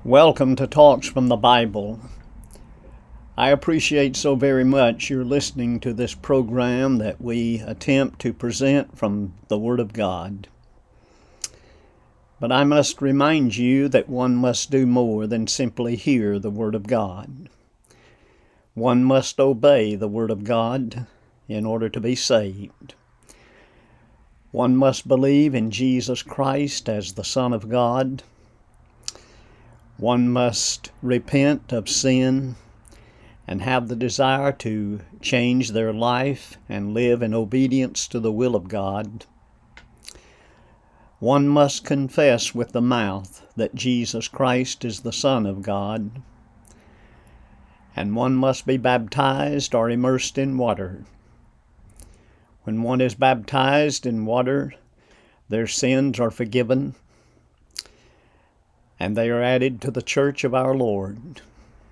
Welcome to Talks from the Bible. I appreciate so very much your listening to this program that we attempt to present from the Word of God. But I must remind you that one must do more than simply hear the Word of God. One must obey the Word of God in order to be saved. One must believe in Jesus Christ as the Son of God. One must repent of sin and have the desire to change their life and live in obedience to the will of God. One must confess with the mouth that Jesus Christ is the Son of God. And one must be baptized or immersed in water. When one is baptized in water, their sins are forgiven, and they are added to the church of our Lord.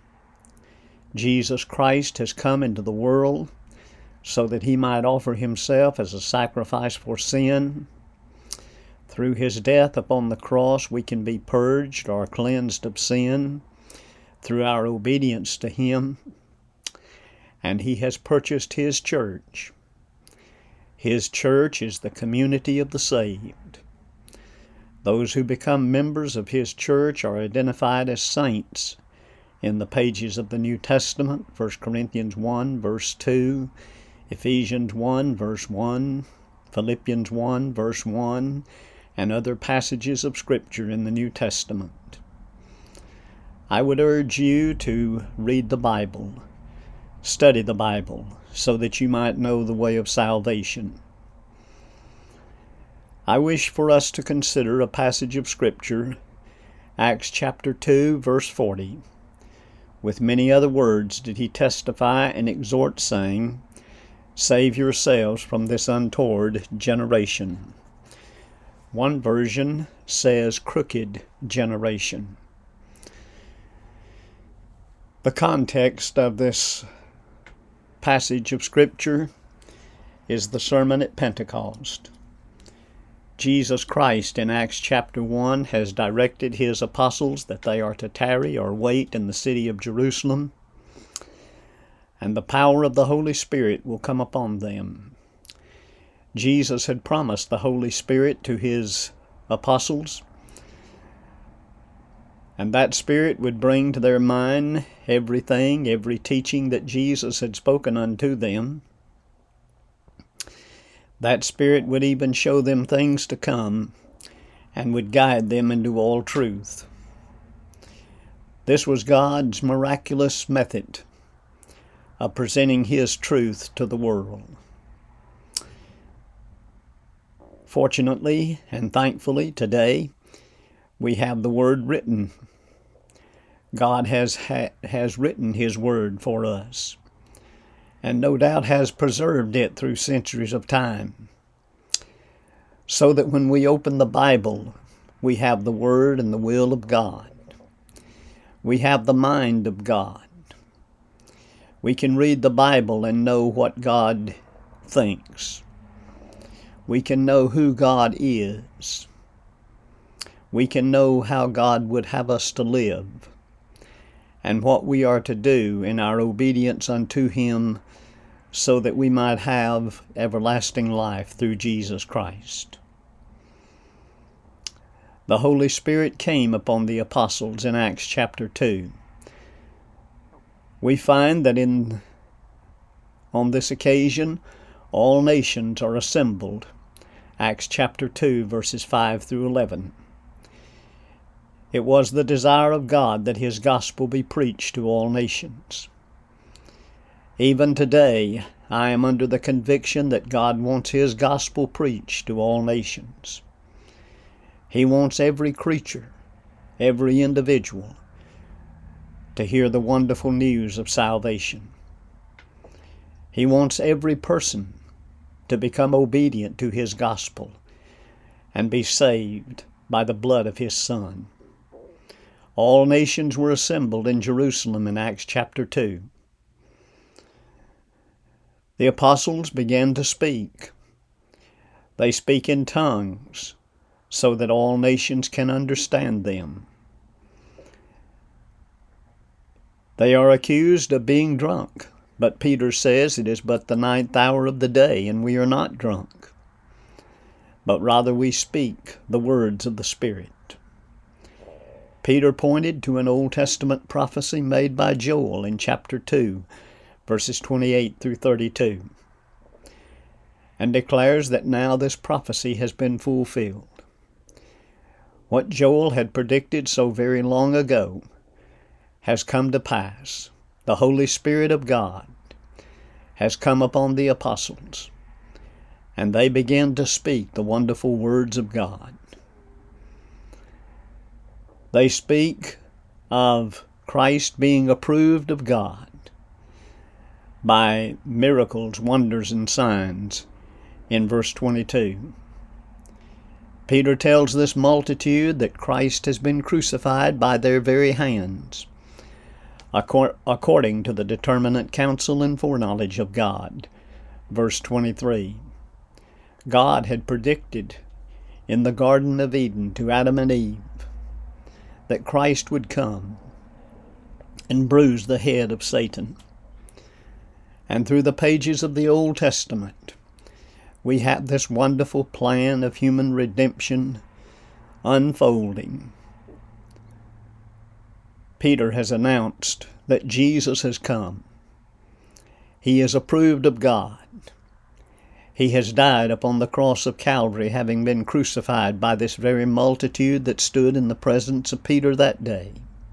Jesus Christ has come into the world so that he might offer himself as a sacrifice for sin. Through his death upon the cross, we can be purged or cleansed of sin through our obedience to him. And he has purchased his church. His church is the community of the saved. Those who become members of his church are identified as saints in the pages of the New Testament, 1 Corinthians 1, verse 2, Ephesians 1, verse 1, Philippians 1, verse 1, and other passages of Scripture in the New Testament. I would urge you to read the Bible, study the Bible, so that you might know the way of salvation. I wish for us to consider a passage of Scripture, Acts chapter 2, verse 40. With many other words did he testify and exhort, saying, "Save yourselves from this untoward generation." One version says crooked generation. The context of this passage of Scripture is the sermon at Pentecost. Jesus Christ in Acts chapter 1 has directed his apostles that they are to tarry or wait in the city of Jerusalem, and the power of the Holy Spirit will come upon them. Jesus had promised the Holy Spirit to his apostles, and that Spirit would bring to their mind every teaching that Jesus had spoken unto them. That Spirit would even show them things to come and would guide them into all truth. This was God's miraculous method of presenting his truth to the world. Fortunately and thankfully today, we have the Word written. God has written his Word for us, and no doubt has preserved it through centuries of time, so that when we open the Bible, we have the Word and the will of God. We have the mind of God. We can read the Bible and know what God thinks. We can know who God is. We can know how God would have us to live, and what we are to do in our obedience unto him, so that we might have everlasting life through Jesus Christ. The Holy Spirit came upon the apostles in Acts chapter 2. We find that on this occasion, all nations are assembled. Acts chapter 2, verses 5 through 11. It was the desire of God that his gospel be preached to all nations. Even today, I am under the conviction that God wants his gospel preached to all nations. He wants every creature, every individual, to hear the wonderful news of salvation. He wants every person to become obedient to his gospel and be saved by the blood of his Son. All nations were assembled in Jerusalem in Acts chapter 2. The apostles began to speak. They speak in tongues so that all nations can understand them. They are accused of being drunk, but Peter says it is but the 9th hour of the day, and we are not drunk, but rather we speak the words of the Spirit. Peter pointed to an Old Testament prophecy made by Joel in chapter 2, verses 28 through 32, and declares that now this prophecy has been fulfilled. What Joel had predicted so very long ago has come to pass. The Holy Spirit of God has come upon the apostles, and they began to speak the wonderful words of God. They speak of Christ being approved of God by miracles, wonders, and signs in verse 22. Peter tells this multitude that Christ has been crucified by their very hands, according to the determinate counsel and foreknowledge of God. Verse 23. God had predicted in the Garden of Eden to Adam and Eve that Christ would come and bruise the head of Satan. And through the pages of the Old Testament, we have this wonderful plan of human redemption unfolding. Peter has announced that Jesus has come. He is approved of God. He has died upon the cross of Calvary, having been crucified by this very multitude that stood in the presence of Peter that day.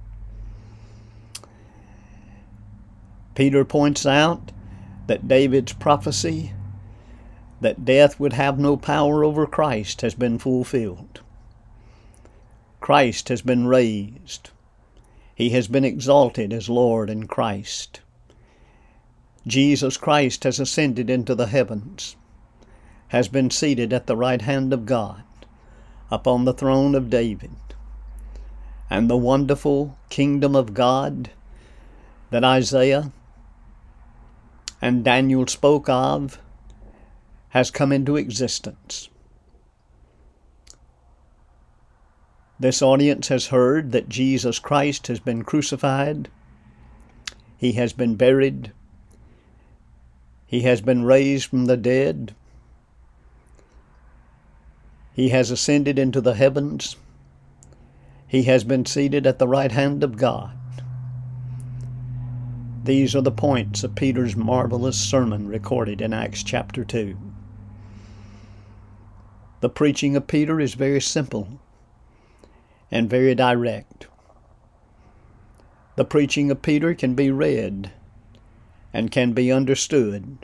Peter points out that David's prophecy that death would have no power over Christ has been fulfilled. Christ has been raised. He has been exalted as Lord and Christ. Jesus Christ has ascended into the heavens, has been seated at the right hand of God upon the throne of David. And the wonderful kingdom of God that Isaiah and Daniel spoke of has come into existence. This audience has heard that Jesus Christ has been crucified, He has been buried, He has been raised from the dead, He has ascended into the heavens, He has been seated at the right hand of God. These are the points of Peter's marvelous sermon recorded in Acts chapter 2. The preaching of Peter is very simple and very direct. The preaching of Peter can be read and can be understood.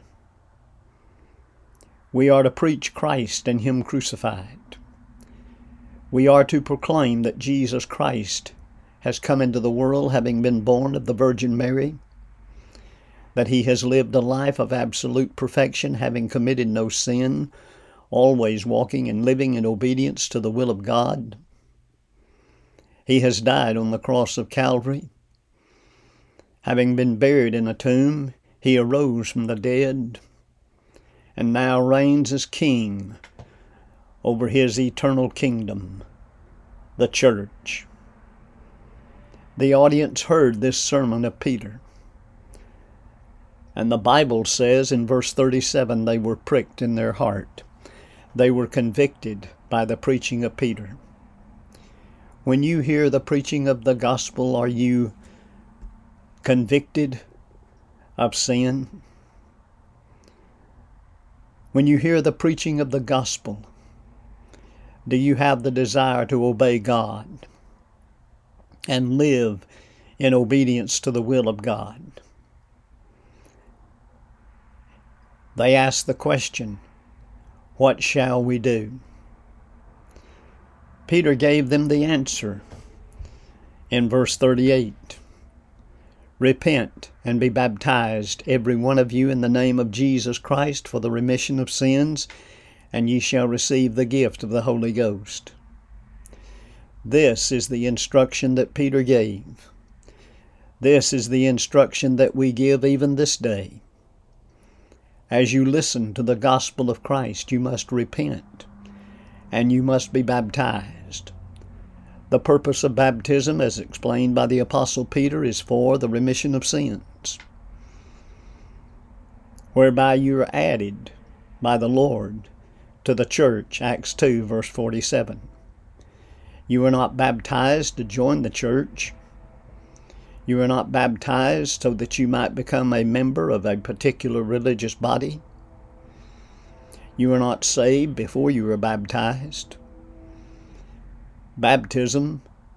We are to preach Christ and Him crucified. We are to proclaim that Jesus Christ has come into the world having been born of the Virgin Mary, that He has lived a life of absolute perfection, having committed no sin, always walking and living in obedience to the will of God. He has died on the cross of Calvary. Having been buried in a tomb, He arose from the dead and now reigns as King over His eternal kingdom, the church. The audience heard this sermon of Peter, and the Bible says in verse 37, they were pricked in their heart. They were convicted by the preaching of Peter. When you hear the preaching of the gospel, are you convicted of sin? When you hear the preaching of the gospel, do you have the desire to obey God and live in obedience to the will of God? They ask the question, what shall we do? Peter gave them the answer in verse 38. Repent and be baptized, every one of you, in the name of Jesus Christ for the remission of sins, and ye shall receive the gift of the Holy Ghost. This is the instruction that Peter gave. This is the instruction that we give even this day. As you listen to the gospel of Christ, you must repent and you must be baptized. The purpose of baptism, as explained by the Apostle Peter, is for the remission of sins, whereby you are added by the Lord to the church, Acts 2, verse 47. You are not baptized to join the church. You are not baptized so that you might become a member of a particular religious body. You are not saved before you are baptized. Baptism,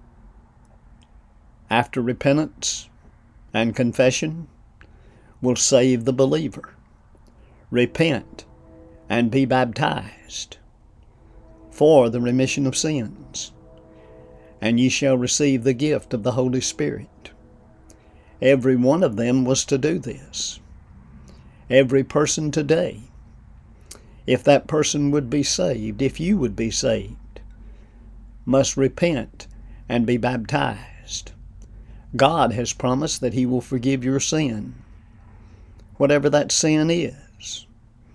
after repentance and confession, will save the believer. Repent and be baptized for the remission of sins, and ye shall receive the gift of the Holy Spirit. Every one of them was to do this. Every person today, if that person would be saved, if you would be saved, must repent and be baptized. God has promised that He will forgive your sin, whatever that sin is.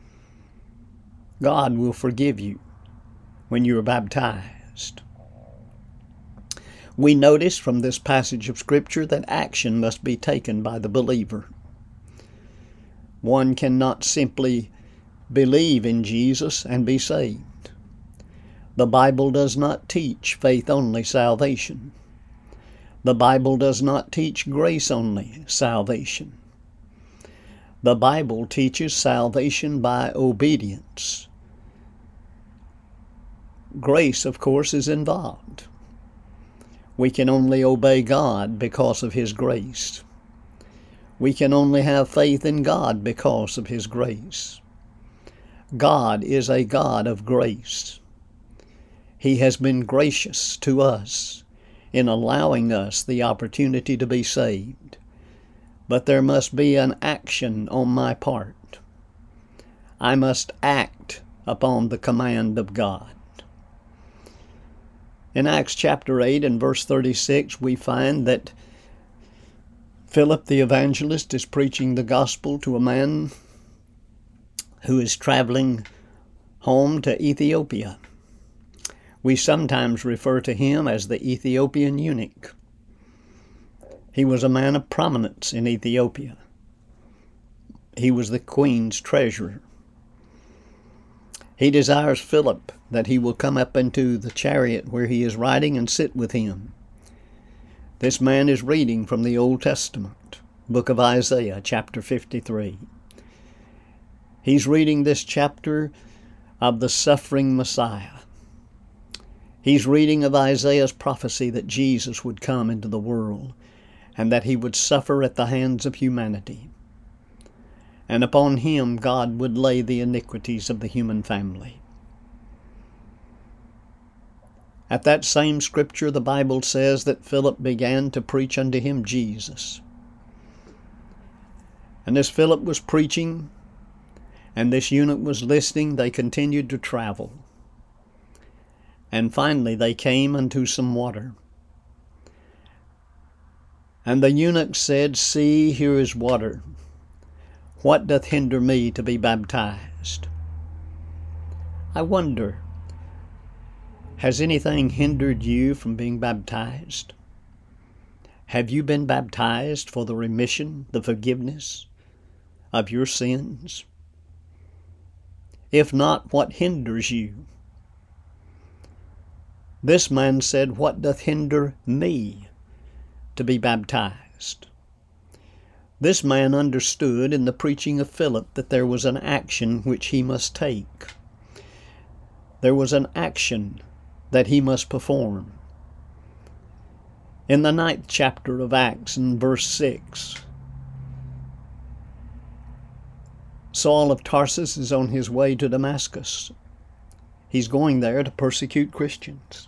God will forgive you when you are baptized. We notice from this passage of Scripture that action must be taken by the believer. One cannot simply believe in Jesus and be saved. The Bible does not teach faith-only salvation. The Bible does not teach grace-only salvation. The Bible teaches salvation by obedience. Grace, of course, is involved. We can only obey God because of His grace. We can only have faith in God because of His grace. God is a God of grace. He has been gracious to us in allowing us the opportunity to be saved. But there must be an action on my part. I must act upon the command of God. In Acts chapter 8 and verse 36, we find that Philip the evangelist is preaching the gospel to a man who is traveling home to Ethiopia. We sometimes refer to him as the Ethiopian eunuch. He was a man of prominence in Ethiopia. He was the queen's treasurer. He desires Philip that he will come up into the chariot where he is riding and sit with him. This man is reading from the Old Testament, book of Isaiah, chapter 53. He's reading this chapter of the suffering Messiah. He's reading of Isaiah's prophecy that Jesus would come into the world and that He would suffer at the hands of humanity. And upon Him God would lay the iniquities of the human family. At that same scripture, the Bible says that Philip began to preach unto him Jesus. And as Philip was preaching, and this eunuch was listening, they continued to travel. And finally they came unto some water. And the eunuch said, See, here is water. What doth hinder me to be baptized? I wonder, has anything hindered you from being baptized? Have you been baptized for the remission, the forgiveness of your sins? If not, what hinders you? This man said, What doth hinder me to be baptized? This man understood in the preaching of Philip that there was an action which he must take. There was an action that he must perform. In the 9th chapter of Acts, in verse 6, Saul of Tarsus is on his way to Damascus. He's going there to persecute Christians.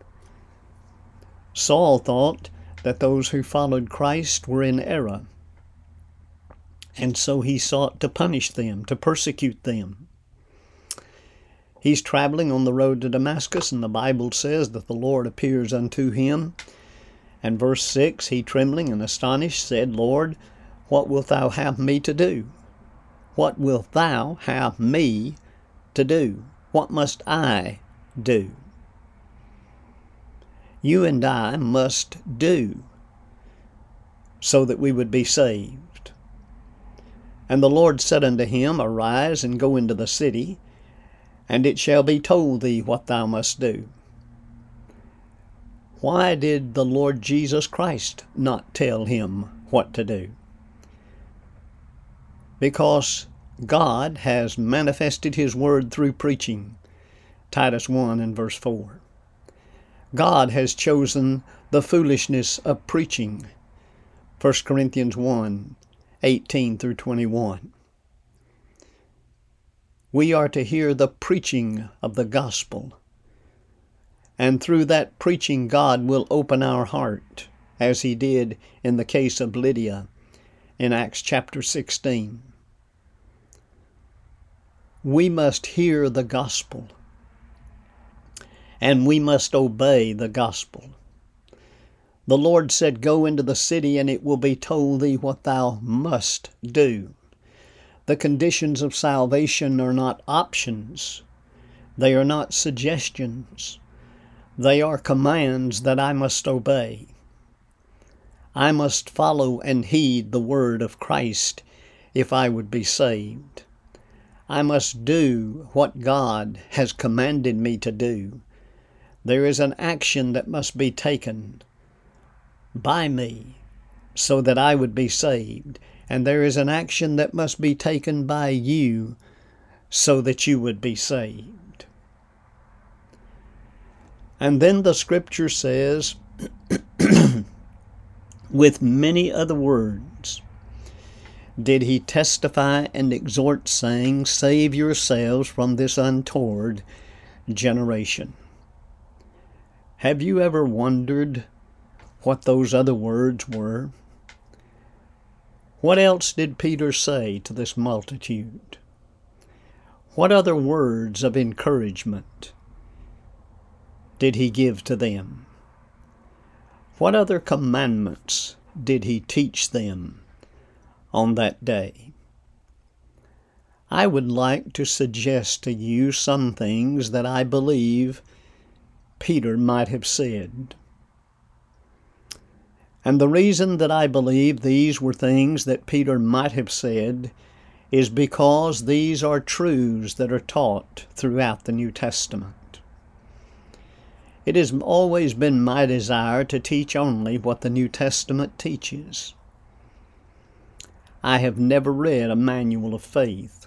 Saul thought that those who followed Christ were in error, and so he sought to punish them, to persecute them. He's traveling on the road to Damascus, and the Bible says that the Lord appears unto him. And verse 6, he trembling and astonished said, Lord, what wilt thou have me to do? What wilt thou have me to do? What must I do? you and I must do so that we would be saved. And the Lord said unto him, Arise and go into the city, and it shall be told thee what thou must do. Why did the Lord Jesus Christ not tell him what to do? Because God has manifested His Word through preaching. Titus 1 and verse 4. God has chosen the foolishness of preaching. 1 Corinthians 1, 18 through 21. We are to hear the preaching of the gospel. And through that preaching, God will open our heart, as He did in the case of Lydia in Acts chapter 16. We must hear the gospel, and we must obey the gospel. The Lord said, Go into the city, and it will be told thee what thou must do. The conditions of salvation are not options. They are not suggestions. They are commands that I must obey. I must follow and heed the word of Christ if I would be saved. I must do what God has commanded me to do. There is an action that must be taken by me so that I would be saved. And there is an action that must be taken by you so that you would be saved. And then the Scripture says, with many other words, did He testify and exhort, saying, Save yourselves from this untoward generation. Have you ever wondered what those other words were? What else did Peter say to this multitude? What other words of encouragement did he give to them? What other commandments did he teach them on that day? I would like to suggest to you some things that I believe Peter might have said. And the reason that I believe these were things that Peter might have said is because these are truths that are taught throughout the New Testament. It has always been my desire to teach only what the New Testament teaches. I have never read a manual of faith.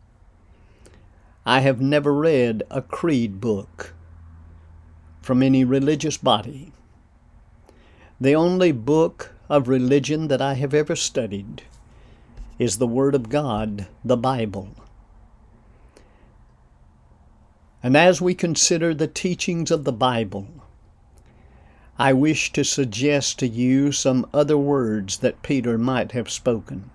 I have never read a creed book from any religious body. The only book of religion that I have ever studied is the Word of God, the Bible. And as we consider the teachings of the Bible, I wish to suggest to you some other words that Peter might have spoken.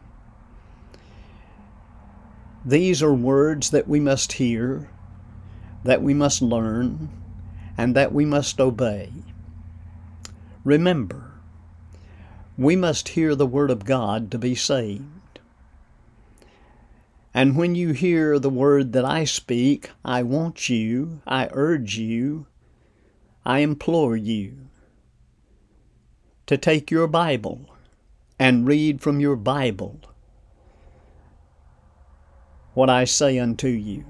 These are words that we must hear, that we must learn, and that we must obey. Remember, we must hear the Word of God to be saved. And when you hear the word that I speak, I want you, I urge you, I implore you to take your Bible and read from your Bible what I say unto you.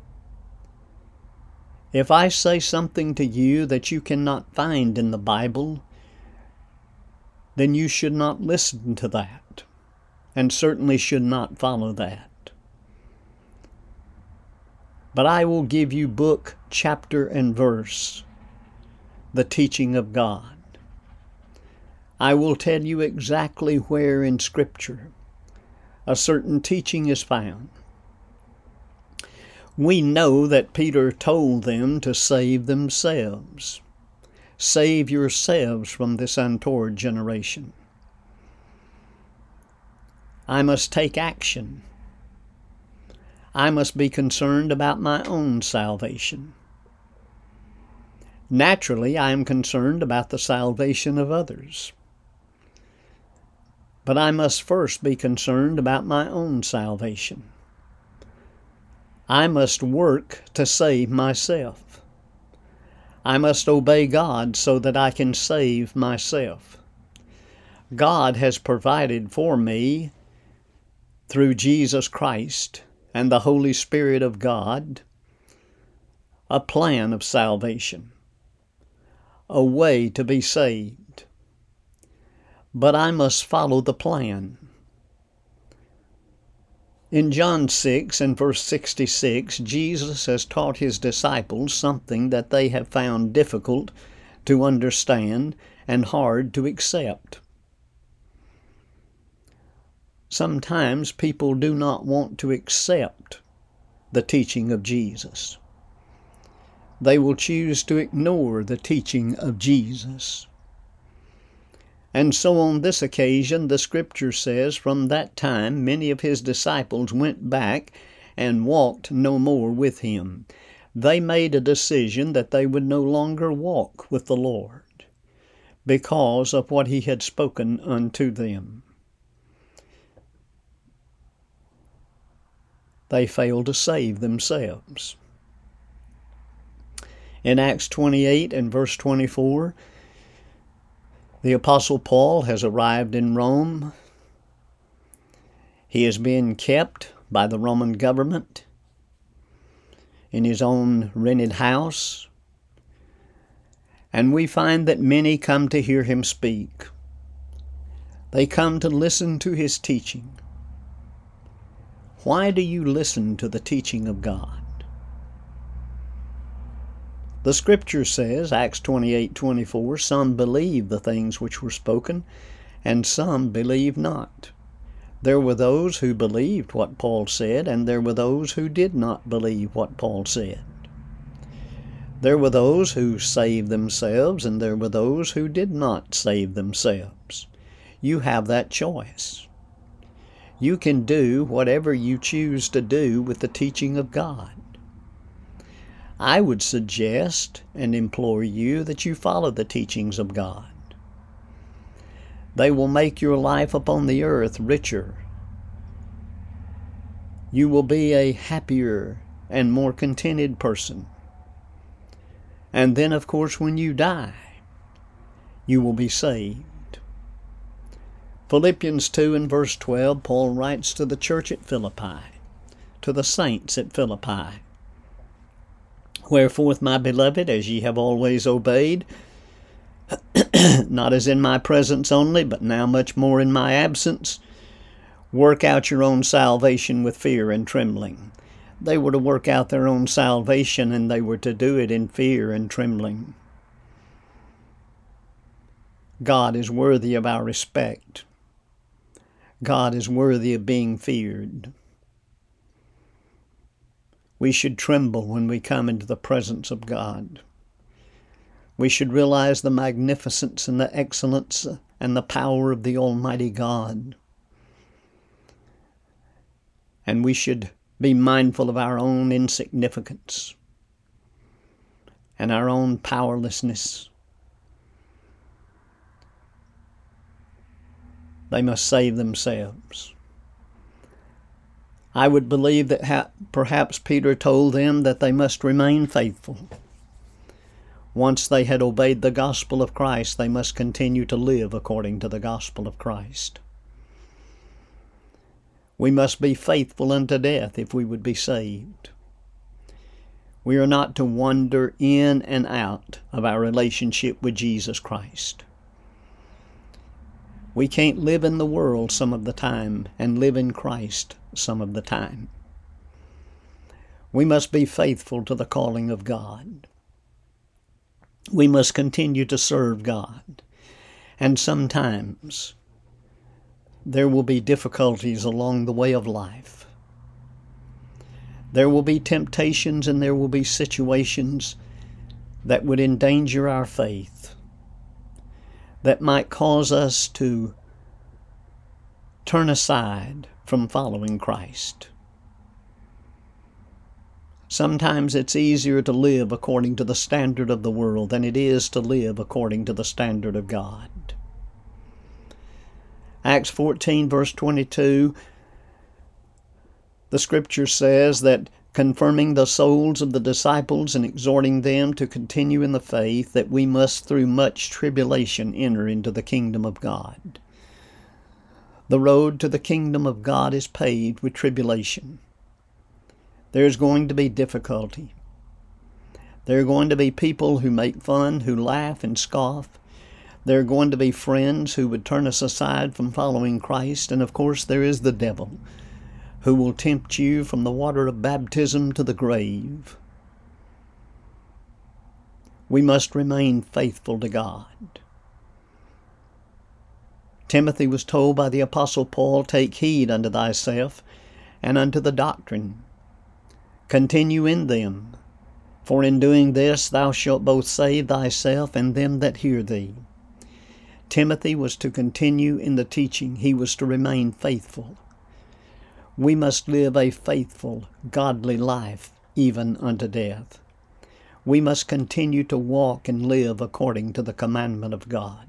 If I say something to you that you cannot find in the Bible, then you should not listen to that, and certainly should not follow that. But I will give you book, chapter, and verse, the teaching of God. I will tell you exactly where in Scripture a certain teaching is found. We know that Peter told them to save themselves. Save yourselves from this untoward generation. I must take action. I must be concerned about my own salvation. Naturally, I am concerned about the salvation of others. But I must first be concerned about my own salvation. I must work to save myself. I must obey God so that I can save myself. God has provided for me, through Jesus Christ and the Holy Spirit of God, a plan of salvation, a way to be saved. But I must follow the plan. In John 6 and verse 66, Jesus has taught his disciples something that they have found difficult to understand and hard to accept. Sometimes people do not want to accept the teaching of Jesus. They will choose to ignore the teaching of Jesus. And so on this occasion, the Scripture says, from that time many of his disciples went back and walked no more with him. They made a decision that they would no longer walk with the Lord because of what he had spoken unto them. They failed to save themselves. In Acts 28 and verse 24, the Apostle Paul has arrived in Rome. He is being kept by the Roman government in his own rented house. And we find that many come to hear him speak. They come to listen to his teaching. Why do you listen to the teaching of God? The Scripture says, Acts 28:24, some believed the things which were spoken, and some believed not. There were those who believed what Paul said, and there were those who did not believe what Paul said. There were those who saved themselves, and there were those who did not save themselves. You have that choice. You can do whatever you choose to do with the teaching of God. I would suggest and implore you that you follow the teachings of God. They will make your life upon the earth richer. You will be a happier and more contented person. And then, of course, when you die, you will be saved. Philippians 2 and verse 12, Paul writes to the church at Philippi, to the saints at Philippi, wherefore, my beloved, as ye have always obeyed, not as in my presence only, but now much more in my absence, work out your own salvation with fear and trembling. They were to work out their own salvation, and they were to do it in fear and trembling. God is worthy of our respect. God is worthy of being feared. We should tremble when we come into the presence of God. We should realize the magnificence and the excellence and the power of the Almighty God. And we should be mindful of our own insignificance and our own powerlessness. They must save themselves. I would believe that perhaps Peter told them that they must remain faithful. Once they had obeyed the gospel of Christ, they must continue to live according to the gospel of Christ. We must be faithful unto death if we would be saved. We are not to wander in and out of our relationship with Jesus Christ. We can't live in the world some of the time and live in Christ some of the time. We must be faithful to the calling of God. We must continue to serve God. And sometimes there will be difficulties along the way of life. There will be temptations and there will be situations that would endanger our faith, that might cause us to turn aside from following Christ. Sometimes it's easier to live according to the standard of the world than it is to live according to the standard of God. Acts 14 verse 22, the Scripture says that confirming the souls of the disciples and exhorting them to continue in the faith, that we must through much tribulation enter into the kingdom of God. The road to the kingdom of God is paved with tribulation. There's going to be difficulty. There are going to be people who make fun, who laugh and scoff. There are going to be friends who would turn us aside from following Christ. And of course there is the devil, who will tempt you from the water of baptism to the grave. We must remain faithful to God. Timothy was told by the Apostle Paul, "Take heed unto thyself and unto the doctrine. Continue in them, for in doing this thou shalt both save thyself and them that hear thee." Timothy was to continue in the teaching. He was to remain faithful. We must live a faithful, godly life, even unto death. We must continue to walk and live according to the commandment of God.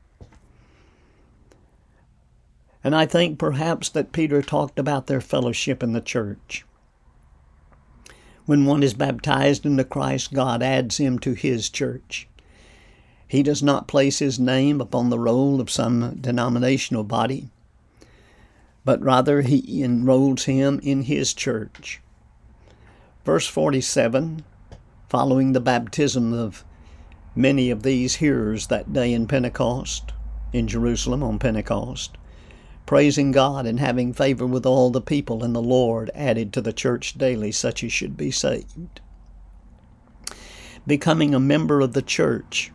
And I think perhaps that Peter talked about their fellowship in the church. When one is baptized into Christ, God adds him to His church. He does not place his name upon the roll of some denominational body, but rather He enrolls him in His church. Verse 47, following the baptism of many of these hearers that day in Pentecost, in Jerusalem on Pentecost, praising God and having favor with all the people, and the Lord added to the church daily such as should be saved. Becoming a member of the church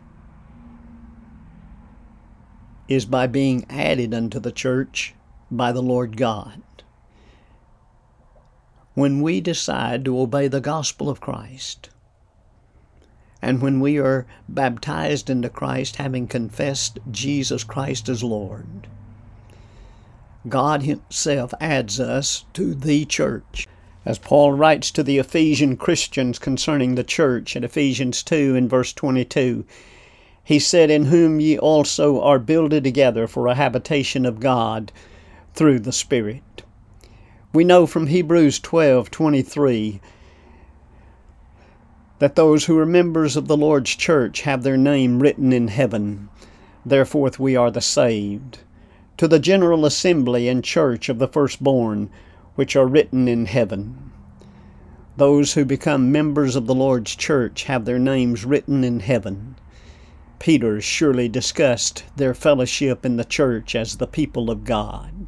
is by being added unto the church by the Lord God. When we decide to obey the gospel of Christ, and when we are baptized into Christ, having confessed Jesus Christ as Lord, God Himself adds us to the church. As Paul writes to the Ephesian Christians concerning the church in Ephesians 2 and verse 22, he said, "In whom ye also are builded together for a habitation of God through the Spirit." We know from Hebrews 12:23 that those who are members of the Lord's church have their name written in heaven. Therefore we are the saved. To the general assembly and church of the firstborn, which are written in heaven. Those who become members of the Lord's church have their names written in heaven. Peter surely discussed their fellowship in the church as the people of God.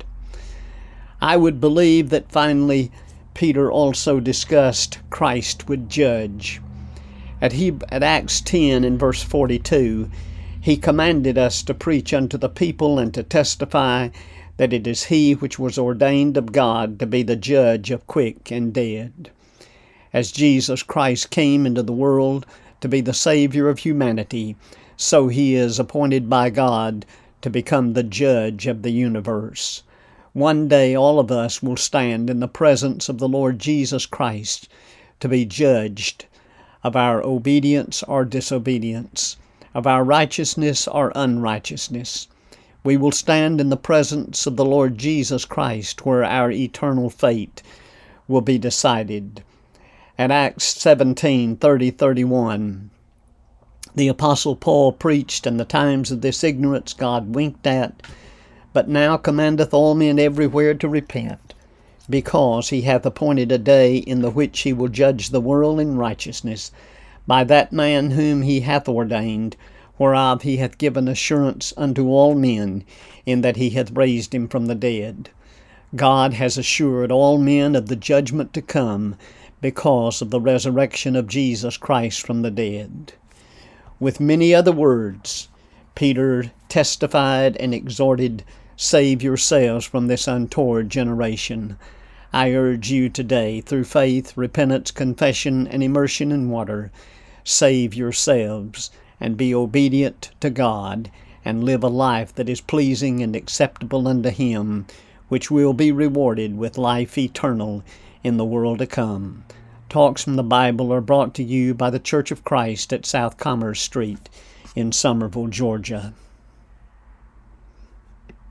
I would believe that finally Peter also discussed Christ would judge. At Acts 10 and verse 42, he commanded us to preach unto the people and to testify that it is He which was ordained of God to be the judge of quick and dead. As Jesus Christ came into the world to be the Savior of humanity, so He is appointed by God to become the judge of the universe. One day all of us will stand in the presence of the Lord Jesus Christ to be judged of our obedience or disobedience, of our righteousness or unrighteousness. We will stand in the presence of the Lord Jesus Christ, where our eternal fate will be decided. At Acts 17:30-31, the Apostle Paul preached, "And the times of this ignorance God winked at, but now commandeth all men everywhere to repent, because He hath appointed a day in the which He will judge the world in righteousness, by that man whom He hath ordained, whereof He hath given assurance unto all men, in that He hath raised Him from the dead." God has assured all men of the judgment to come because of the resurrection of Jesus Christ from the dead. With many other words, Peter testified and exhorted, "Save yourselves from this untoward generation." I urge you today, through faith, repentance, confession, and immersion in water, save yourselves and be obedient to God, and live a life that is pleasing and acceptable unto Him, which will be rewarded with life eternal in the world to come. Talks from the Bible are brought to you by the Church of Christ at South Commerce Street in Summerville, Georgia.